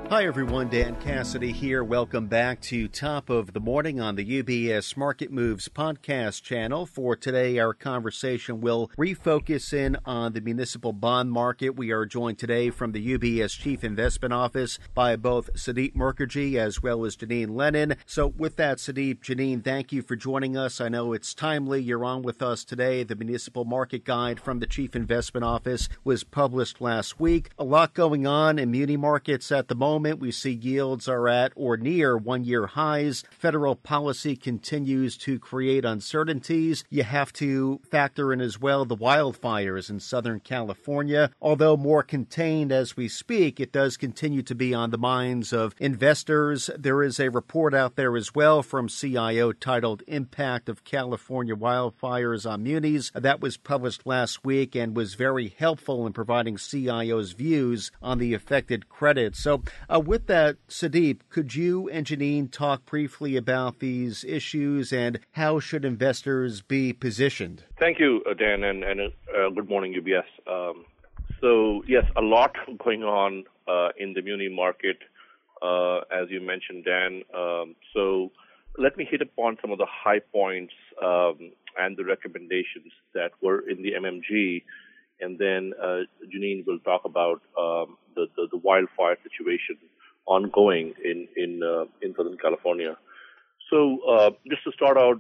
Hi everyone, Dan Cassidy here. Welcome back to Top of the Morning on the UBS Market Moves podcast channel. For today, our conversation will refocus in on the municipal bond market. We are joined today from the UBS Chief Investment Office by both Sudeep Mukherjee as well as Janine Lennon. So with that, Sudeep, Janine, thank you for joining us. I know it's timely. You're on with us today. The Municipal Market Guide from the Chief Investment Office was published last week. A lot going on in muni markets at the moment. We see yields are at or near one-year highs. Federal policy continues to create uncertainties. You have to factor in as well the wildfires in Southern California. Although more contained as we speak, it does continue to be on the minds of investors. There is a report out there as well from CIO titled Impact of California Wildfires on Munis. That was published last week and was very helpful in providing CIO's views on the affected credits. So with that, Sudeep, could you and Janine talk briefly about these issues and how should investors be positioned? Thank you, Dan, and good morning, UBS. So, yes, a lot going on in the muni market, as you mentioned, Dan. So let me hit upon some of the high points and the recommendations that were in the MMG, and then Janine will talk about the wildfire situation ongoing in Southern California. So just to start out,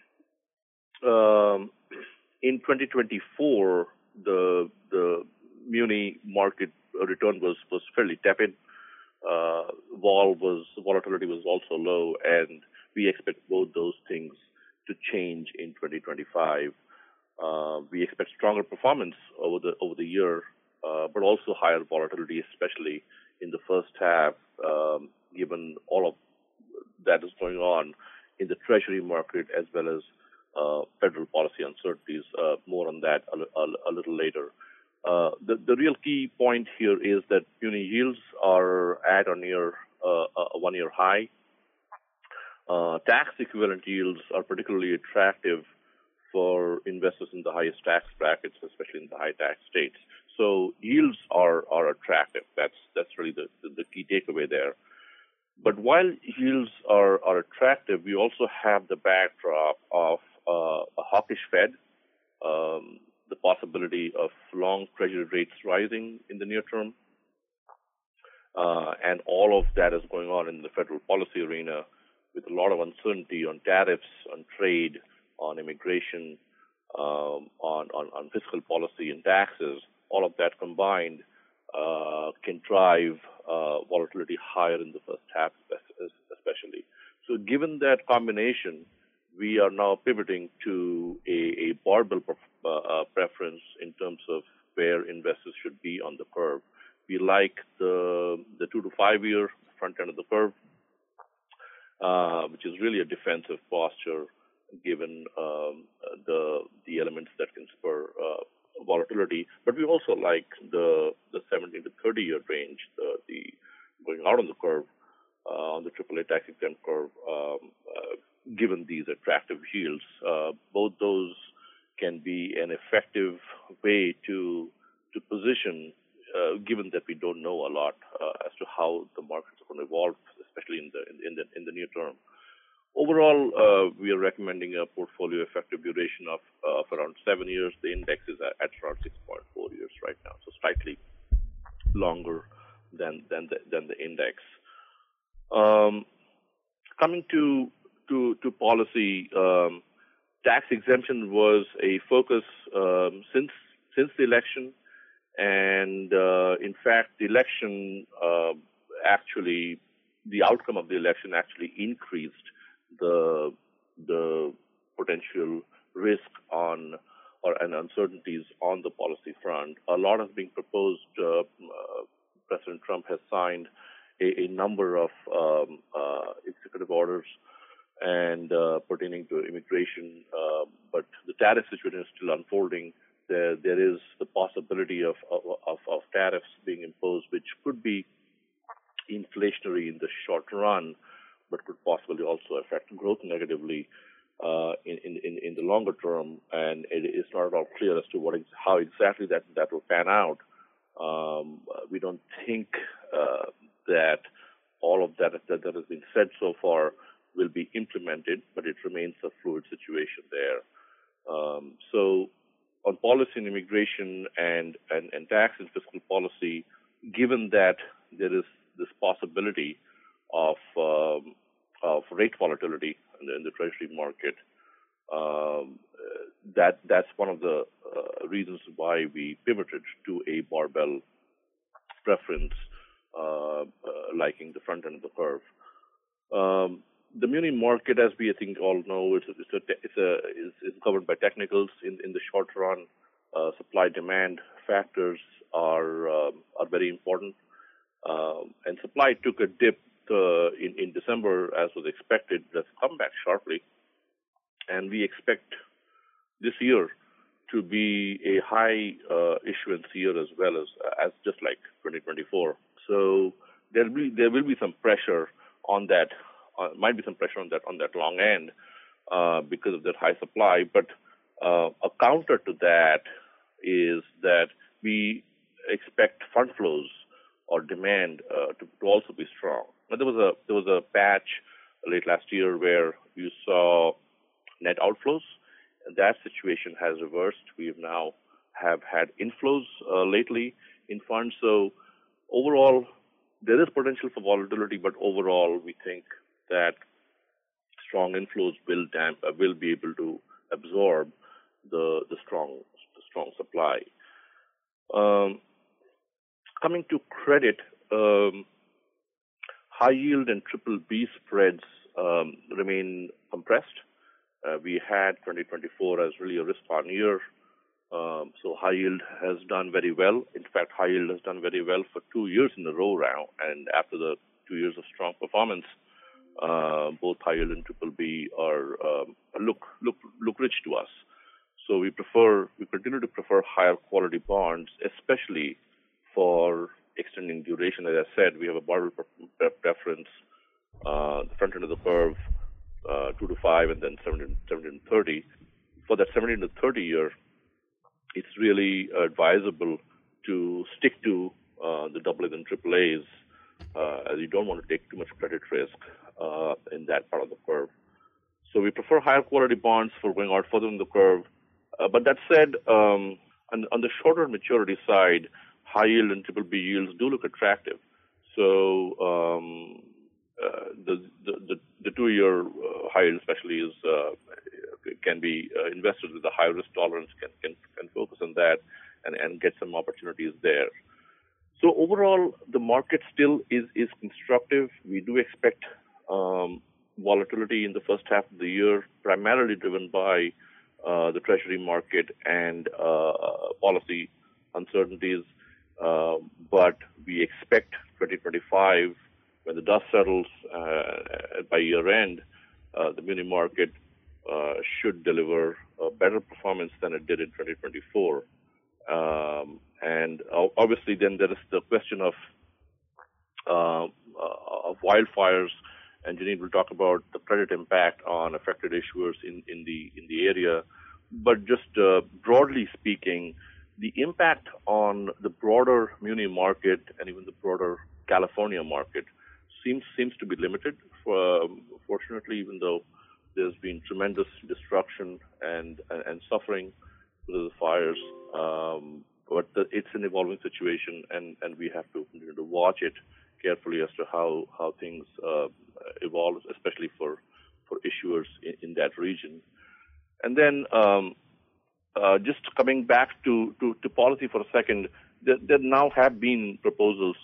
in 2024, the muni market return was fairly tepid. Volatility was also low, and we expect both those things to change in 2025. We expect stronger performance over the year, but also higher volatility, especially in the first half, given all of that is going on in the Treasury market as well as federal policy uncertainties. More on that a little later. The real key point here is that muni yields are at or near a one-year high. Tax equivalent yields are particularly attractive for investors in the highest tax brackets, especially in the high tax states. So yields are attractive. That's really the key takeaway there. But while yields are attractive, we also have the backdrop of a hawkish Fed, the possibility of long Treasury rates rising in the near term, and all of that is going on in the federal policy arena with a lot of uncertainty on tariffs, on trade, on immigration, on fiscal policy and taxes. All of that combined can drive volatility higher in the first half, especially. So given that combination, we are now pivoting to a barbell preference in terms of where investors should be on the curve. We like the 2 to 5 year front end of the curve, which is really a defensive posture given the elements that can spur volatility. But we also like the 17 to 30 year range, the going out on the curve, on the AAA tax exempt curve, given these attractive yields. Both those can be an effective way to position, given that we don't know a lot as to how the markets are going to evolve, especially in the near term. Overall, we are recommending a portfolio effective duration of around 7 years. The index is at around 6.4 years right now, so slightly longer than the index. Coming to policy, tax exemption was a focus since the election, and in fact, the election the outcome of the election actually increased the potential risk and uncertainties on the policy front. A lot is being proposed. President Trump has signed a number of executive orders and pertaining to immigration, but the tariff situation is still unfolding. There is the possibility of tariffs being imposed, which could be inflationary in the short run, but could possibly also affect growth negatively in the longer term. And it is not at all clear as to how exactly that will pan out. We don't think that all of that has been said so far will be implemented, but it remains a fluid situation there. So on policy and immigration and tax and fiscal policy, given that there is this possibility of rate volatility in the treasury market, that's one of the reasons why we pivoted to a barbell preference, liking the front end of the curve. The muni market, as we I think all know, is covered by technicals. In the short run, supply demand factors are very important, and supply took a dip in December as was expected. That's come back sharply, and we expect this year to be a high issuance year as well as just like 2024. So there will be some pressure on that. Might be some pressure on that long end because of that high supply. But a counter to that is that we expect fund flows or demand to also be strong. Now, there was a patch late last year where you saw net outflows. That situation has reversed. We now have had inflows lately in funds. So overall, there is potential for volatility, but overall, we think that strong inflows will be able to absorb the strong supply. Coming to credit, high yield and triple B spreads remain compressed. We had 2024 as really a risk-on year. So high yield has done very well. In fact, high yield has done very well for 2 years in a row now. And after the 2 years of strong performance, both high yield and triple B are look rich to us. So we continue to prefer higher quality bonds, especially for extending duration. As I said, we have a barbell preference, the front end of the curve, 2 to 5, and then 17 to 30. For that 17 to 30 year, it's really advisable to stick to the AA's and AAA's, as you don't want to take too much credit risk in that part of the curve. So we prefer higher quality bonds for going out further in the curve. But that said, on the shorter maturity side, high yield and triple B yields do look attractive. So the 2 year high yield especially can be investors with a high risk tolerance can focus on that and get some opportunities there. So overall, the market still is constructive. We do expect volatility in the first half of the year, primarily driven by the treasury market and policy uncertainties. But we expect 2025, when the dust settles by year end, the muni market should deliver a better performance than it did in 2024. And obviously, then there is the question of wildfires, and Janine will talk about the credit impact on affected issuers in the area. But just broadly speaking, the impact on the broader muni market and even the broader California market seems to be limited. Fortunately, even though there's been tremendous destruction and suffering with the fires, but it's an evolving situation, and we have to continue to watch it carefully as to how things evolve, especially for issuers in that region. And then just coming back to policy for a second, there now have been proposals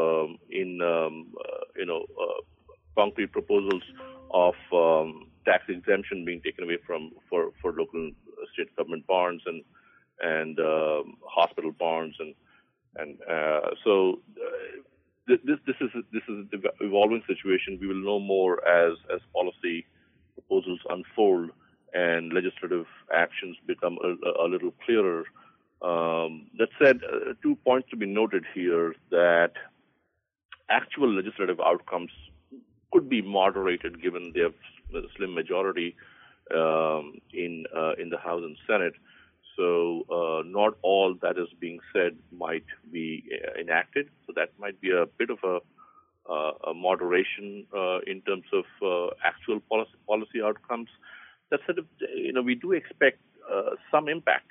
concrete proposals of tax exemption being taken away for local state government bonds and hospital bonds, and so this is the evolving situation. We will know more as policy proposals unfold and legislative actions become a little clearer. That said, 2 points to be noted here: that actual legislative outcomes could be moderated given they have a slim majority in the House and Senate. So not all that is being said might be enacted. So that might be a bit of a moderation in terms of actual policy outcomes. That said, we do expect some impact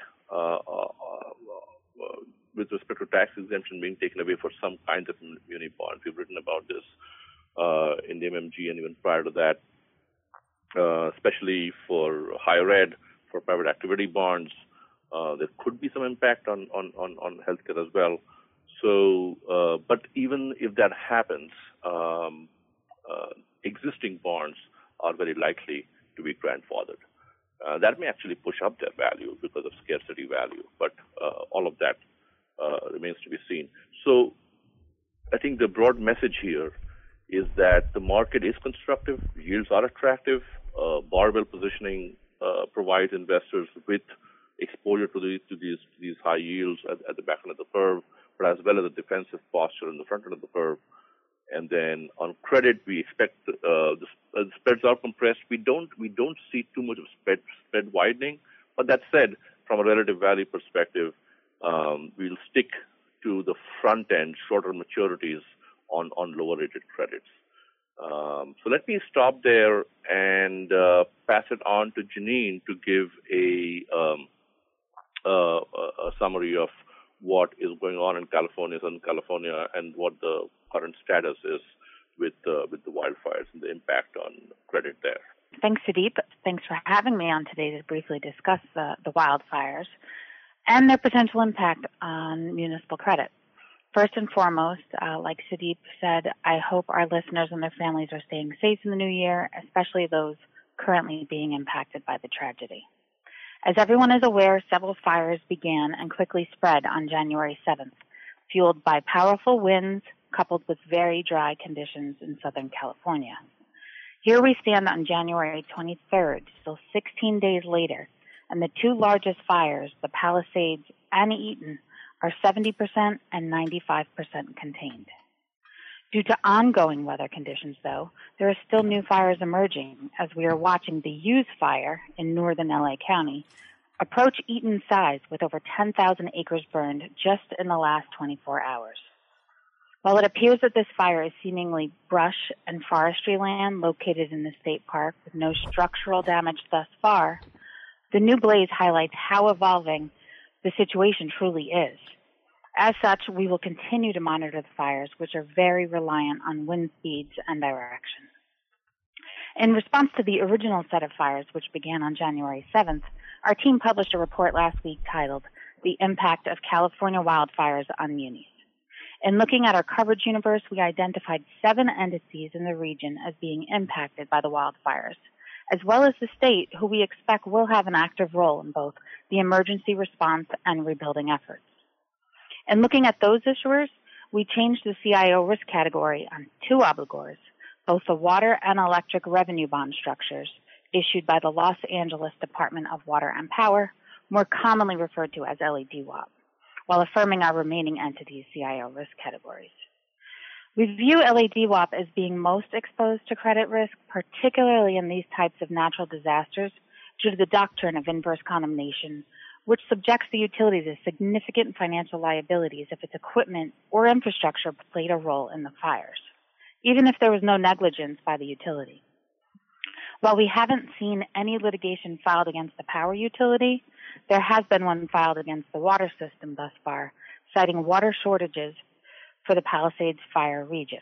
with respect to tax exemption being taken away for some kinds of muni bonds. We've written about this in the MMG and even prior to that, especially for higher ed, for private activity bonds. There could be some impact on healthcare as well. So, but even if that happens, existing bonds are very likely to be grandfathered. That may actually push up their value because of scarcity value, but all of that remains to be seen. So I think the broad message here is that the market is constructive, yields are attractive, barbell positioning provides investors with exposure to these high yields at the back end of the curve, but as well as a defensive posture in the front end of the curve. And then on credit, we expect the spreads are compressed. We don't see too much of spread widening. But that said, from a relative value perspective, we'll stick to the front end, shorter maturities on lower rated credits. So let me stop there and pass it on to Janine to give a summary of what is going on in Southern California, and what the current status is with the wildfires and the impact on credit there. Thanks, Sudeep. Thanks for having me on today to briefly discuss the wildfires and their potential impact on municipal credit. First and foremost, like Sudeep said, I hope our listeners and their families are staying safe in the new year, especially those currently being impacted by the tragedy. As everyone is aware, several fires began and quickly spread on January 7th, fueled by powerful winds coupled with very dry conditions in Southern California. Here we stand on January 23rd, still 16 days later, and the two largest fires, the Palisades and Eaton, are 70% and 95% contained. Due to ongoing weather conditions, though, there are still new fires emerging as we are watching the Hughes Fire in northern LA County approach Eaton size with over 10,000 acres burned just in the last 24 hours. While it appears that this fire is seemingly brush and forestry land located in the state park with no structural damage thus far, the new blaze highlights how evolving the situation truly is. As such, we will continue to monitor the fires, which are very reliant on wind speeds and direction. In response to the original set of fires, which began on January 7th, our team published a report last week titled The Impact of California Wildfires on Munis. In looking at our coverage universe, we identified 7 entities in the region as being impacted by the wildfires, as well as the state, who we expect will have an active role in both the emergency response and rebuilding efforts. In looking at those issuers, we changed the CIO risk category on 2 obligors, both the water and electric revenue bond structures issued by the Los Angeles Department of Water and Power, more commonly referred to as LADWAP, while affirming our remaining entities' CIO risk categories. We view LADWAP as being most exposed to credit risk, particularly in these types of natural disasters, due to the doctrine of inverse condemnation, which subjects the utility to significant financial liabilities if its equipment or infrastructure played a role in the fires, even if there was no negligence by the utility. While we haven't seen any litigation filed against the power utility, there has been one filed against the water system thus far, citing water shortages for the Palisades fire region.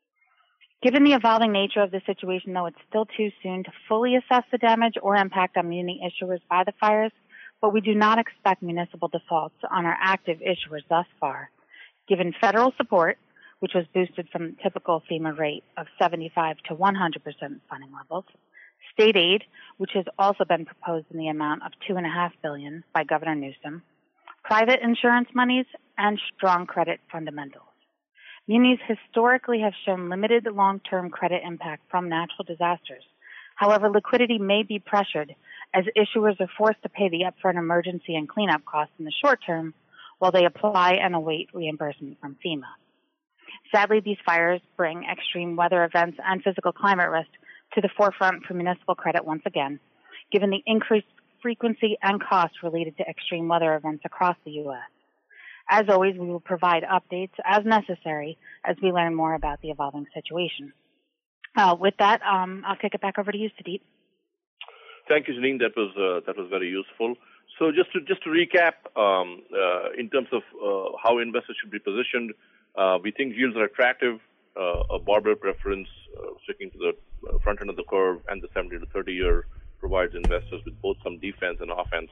Given the evolving nature of the situation, though, it's still too soon to fully assess the damage or impact on muni issuers by the fires, but we do not expect municipal defaults on our active issuers thus far, given federal support, which was boosted from the typical FEMA rate of 75 to 100% funding levels, state aid, which has also been proposed in the amount of $2.5 billion by Governor Newsom, private insurance monies, and strong credit fundamentals. Munis historically have shown limited long-term credit impact from natural disasters. However, liquidity may be pressured as issuers are forced to pay the upfront emergency and cleanup costs in the short term while they apply and await reimbursement from FEMA. Sadly, these fires bring extreme weather events and physical climate risk to the forefront for municipal credit once again, given the increased frequency and costs related to extreme weather events across the U.S. As always, we will provide updates as necessary as we learn more about the evolving situation. With that, I'll kick it back over to you, Sudeep. Thank you, Janine. That was very useful. So just to recap, in terms of how investors should be positioned, we think yields are attractive. A barbell preference, sticking to the front end of the curve, and the 70 to 30 year provides investors with both some defense and offense.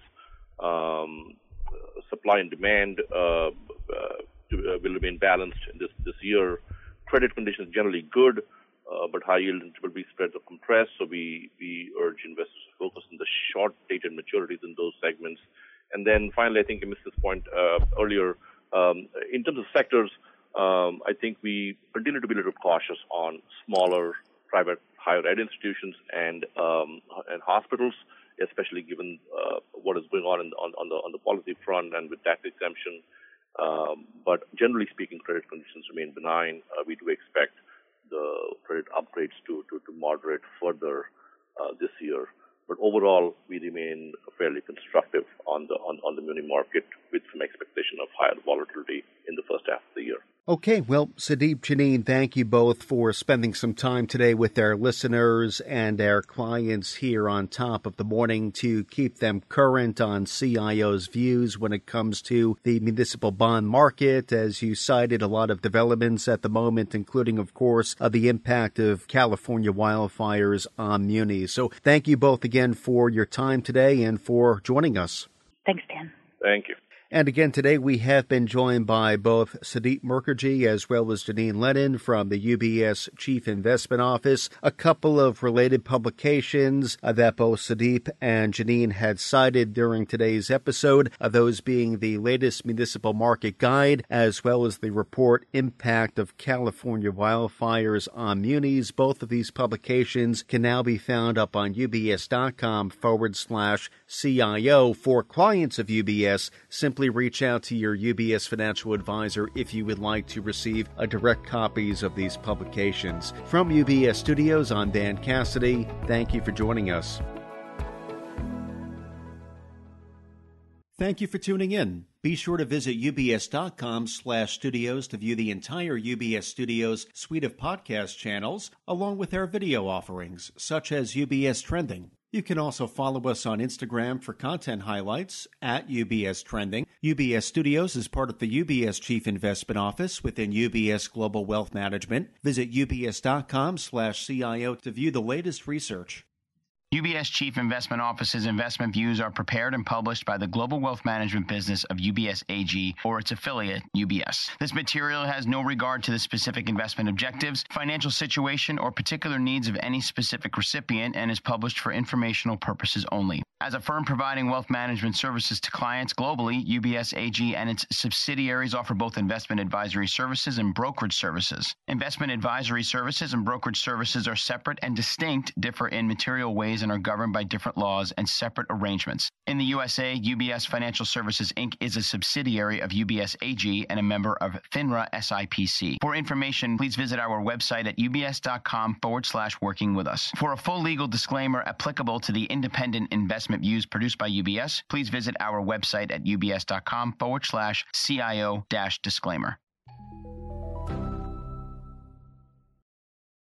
Supply and demand will remain balanced in this year. Credit conditions generally good, but high yield and triple B spreads are compressed. So we urge investors to focus on the short-dated maturities in those segments. And then finally, I think I missed this point earlier. In terms of sectors, I think we continue to be a little cautious on smaller private higher ed institutions and hospitals, especially given what is going on the policy front and with tax exemption. But generally speaking, credit conditions remain benign. We do expect the credit upgrades to moderate further this year. But overall, we remain fairly constructive on the muni market with some expectation of higher volatility in the first half of the year. Okay, well, Sudeep, Janine, thank you both for spending some time today with our listeners and our clients here on Top of the Morning to keep them current on CIO's views when it comes to the municipal bond market. As you cited, a lot of developments at the moment, including, of course, the impact of California wildfires on munis. So thank you both again for your time today and for joining us. Thanks, Dan. Thank you. And again, today we have been joined by both Sudeep Mukherjee as well as Janine Lennon from the UBS Chief Investment Office. A couple of related publications that both Sudeep and Janine had cited during today's episode, those being the latest Municipal Market Guide as well as the report Impact of California Wildfires on Munis. Both of these publications can now be found up on ubs.com/CIO. For clients of UBS, simply reach out to your UBS financial advisor if you would like to receive direct copies of these publications. From UBS Studios, I'm Dan Cassidy. Thank you for joining us. Thank you for tuning in. Be sure to visit ubs.com/studios to view the entire UBS Studios suite of podcast channels, along with our video offerings, such as UBS Trending. You can also follow us on Instagram for content highlights at UBS Trending. UBS Studios is part of the UBS Chief Investment Office within UBS Global Wealth Management. Visit ubs.com/CIO to view the latest research. UBS Chief Investment Office's investment views are prepared and published by the global wealth management business of UBS AG or its affiliate, UBS. This material has no regard to the specific investment objectives, financial situation, or particular needs of any specific recipient and is published for informational purposes only. As a firm providing wealth management services to clients globally, UBS AG and its subsidiaries offer both investment advisory services and brokerage services. Investment advisory services and brokerage services are separate and distinct, differ in material ways, and are governed by different laws and separate arrangements. In the USA, UBS Financial Services, Inc. is a subsidiary of UBS AG and a member of FINRA SIPC. For information, please visit our website at ubs.com/working with us. For a full legal disclaimer applicable to the independent investment views produced by UBS, please visit our website at ubs.com/CIO-disclaimer.